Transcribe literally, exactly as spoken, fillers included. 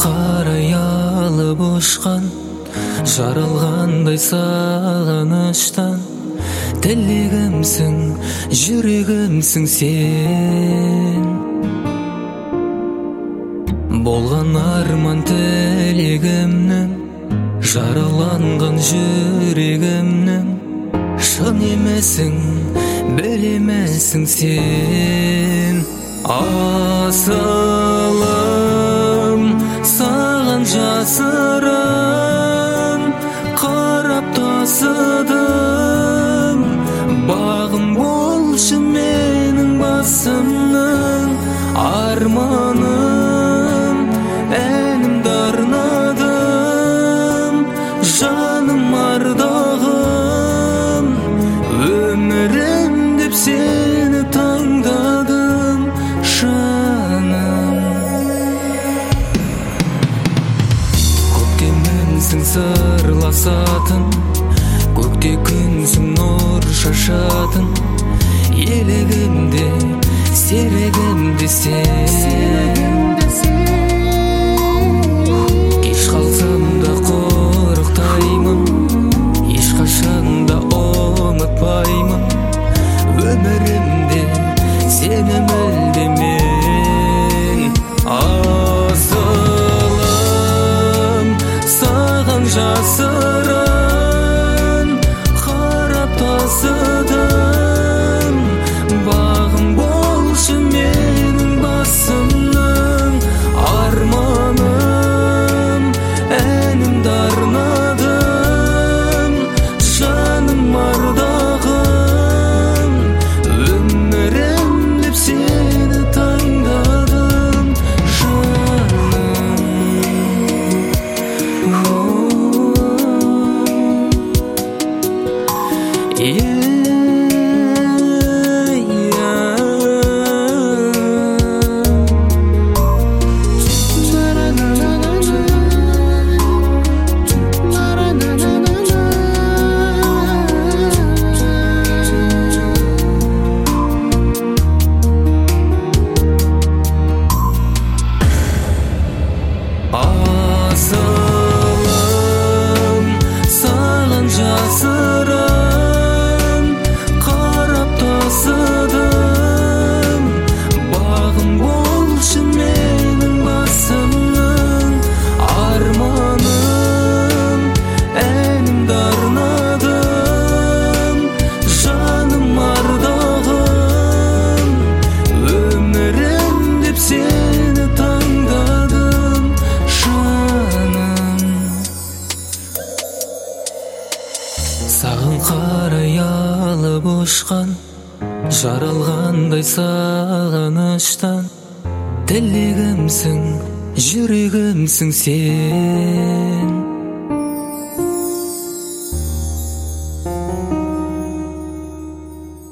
қарай алып ұшқан, жаралғандай сағыныштан. Тілегімсің, жүрегімсің сен. Болған арман тілегімнің, жараланған жүрегімнің. Шын емесің, білемесің сен. Асылым, саған жасырын, қарап тасыдым. Бағым болшы менің басымның, арманым, әнімді арнадым. Жаным ардағым, өмірім деп сені таңдадым, жаным. Көктемімсің сырласатын, көкте күнсің нұр шашатын. Елегімде, серегімде сен. Кеш қалсам да қорықтаймын, ешқашан да ұмытпаймын. Өмірімде сені мүлдемен. Асылым, саған жасырын, қарап тасыдым. Бағым болшы менің басымның, арманым, әнімді арнадым. Жаным ардағым, өмірім деп сені таңдадым, жаным. Асылым, саған жасырын, қарап тасыдым. Бағым болшы менің басымның, арманым, әнімді арнадым. Жаным ардағым, өмірім деп сені таңдадым, жаным. Саған қарай алып ұшқан, жаралғандай сағыныштан. Тілегімсің, жүрегімсің сен.